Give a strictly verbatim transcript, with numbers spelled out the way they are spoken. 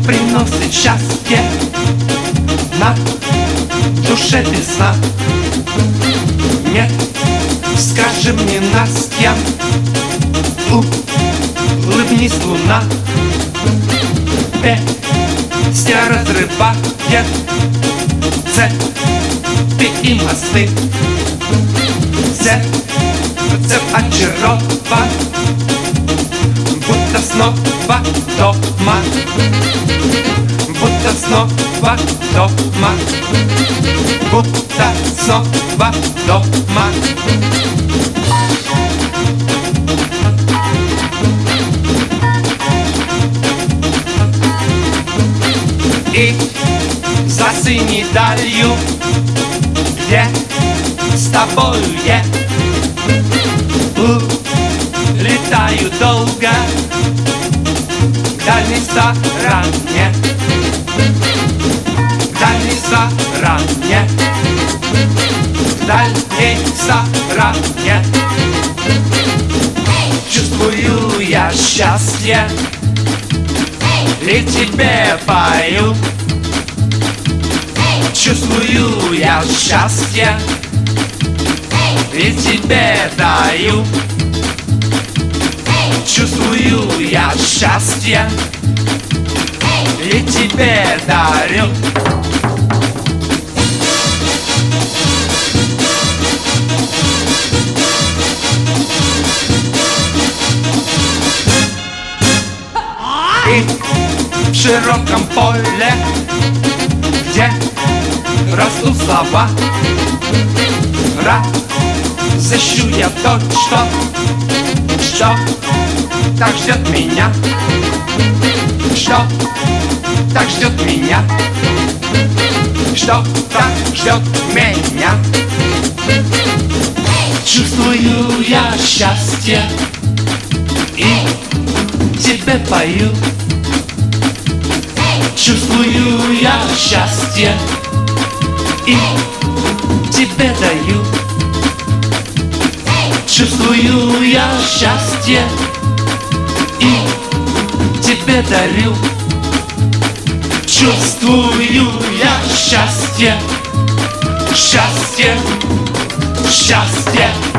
приносит счастье, на душе весна. Нет, скажи мне, Настя, улыбнись, луна. Песня разрывает цепи и мосты. Сердце очарован, будто снова дома, будто снова дома, будто снова дома. И за синей далью, где с тобою я летаю долго к дальней стороне, к дальней стороне, к дальней стороне. Чувствую я счастье и тебе пою. Чувствую я счастье и тебе даю. Чувствую я счастье и тебе дарю. И в широком поле, где растут слова, разыщу я то, что, что так ждет меня, что так ждет меня, что так ждет меня. Чувствую я счастье и тебе пою. Чувствую я счастье и тебе даю. Чувствую я счастье и тебе дарю. Чувствую я счастье, счастье, счастье.